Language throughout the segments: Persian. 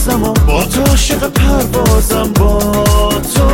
میسازم و با تو عاشق پروازم با تو.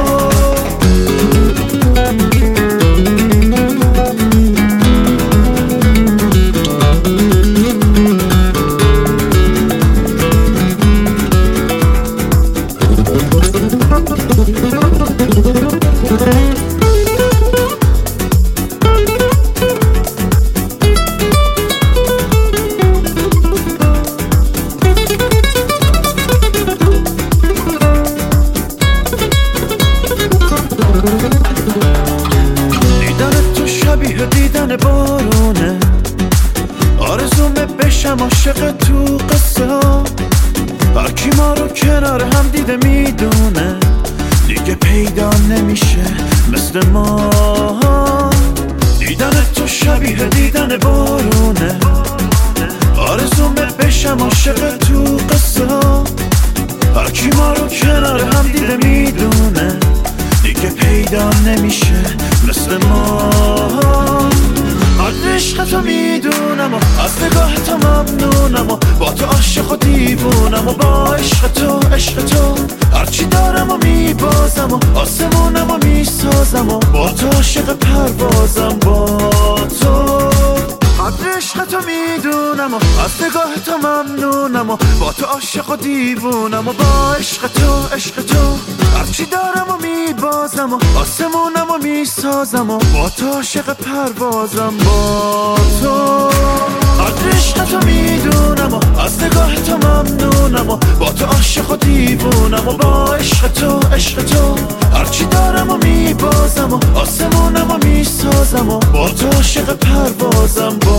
دیدن تو شبیه دیدن بارونه، آرزومه بشم عاشق تو قصه ها. هرکی ما رو کنار هم دیده میدونه دیگه پیدا نمیشه مثل ما. دیدن تو شبیه دیدن بارونه، آرزومه بشم عاشق تو قصه ها. هرکی ما رو کنار هم دیده میدونه دیگه پیدا نمیشه مثل ما. از عشق تو میدونم و از نگاه تو ممنونم و با تو عاشق و دیوونم و با عشق تو هرچی دارم و میبازم و آسمونم و میسازم و با تو عاشق پروازم با تو. از عشق تو میدونم و از نگاه تو ممنونم و با تو عاشق و دیوونم و با عشق تو هرچی دارم و میبازم و آسمونم و میسازم و با تو عاشق پروازم با تو. از عشق تو میدونم و از نگاه تو ممنونم و با تو عاشق و دیوونم و با عشق تو هرچی دارم و میبازم و آسمونم و میسازم و با تو عاشق پروازم با